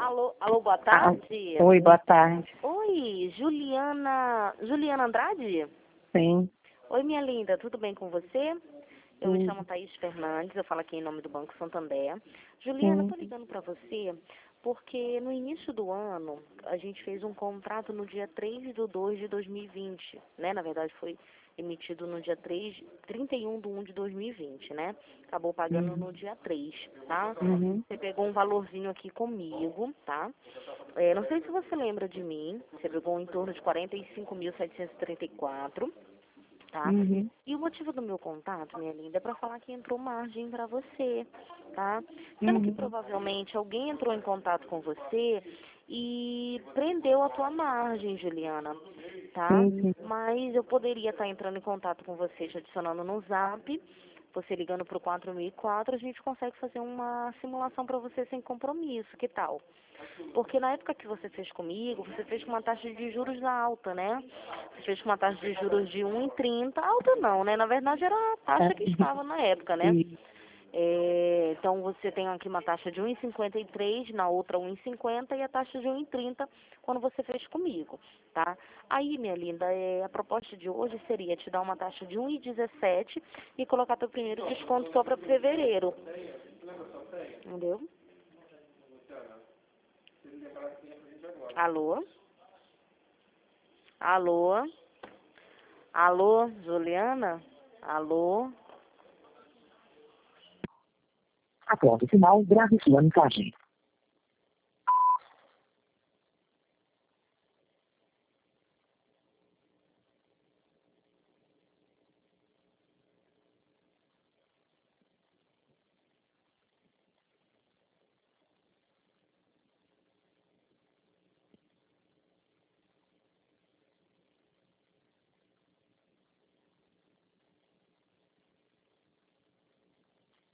Alô, boa tarde. Oi, boa tarde. Oi, Juliana Andrade? Sim. Oi, minha linda, tudo bem com você? Eu me Sim. chamo Thaís Fernandes, eu falo aqui em nome do Banco Santander. Juliana, Sim. tô ligando para você porque no início do ano a gente fez um contrato no dia 3/2 de 2020, né? Na verdade foi emitido no dia 31/1 de 2020, né? Acabou pagando no dia 3, tá? Uhum. Você pegou um valorzinho aqui comigo, tá? Não sei se você lembra de mim, você pegou em torno de 45.734, tá? Uhum. E o motivo do meu contato, minha linda, é para falar que entrou margem para você, tá? Sendo que Uhum. provavelmente alguém entrou em contato com você e prendeu a tua margem, Juliana, tá? Sim, sim. Mas eu poderia estar entrando em contato com você, te adicionando no Zap, você ligando para o 4004, a gente consegue fazer uma simulação para você sem compromisso, que tal? Porque na época que você fez comigo, você fez com uma taxa de juros alta, né? Você fez com uma taxa de juros de 1,30, alta não, né? Na verdade era a taxa que estava na época, né? Sim. Então você tem aqui uma taxa de 1,53, na outra 1,50 e a taxa de 1,30 quando você fez comigo, tá? Aí, minha linda, a proposta de hoje seria te dar uma taxa de 1,17 e colocar teu primeiro desconto só para fevereiro. Entendeu? Alô? Alô? Alô, Juliana? Alô? Após o sinal, grave sua mensagem.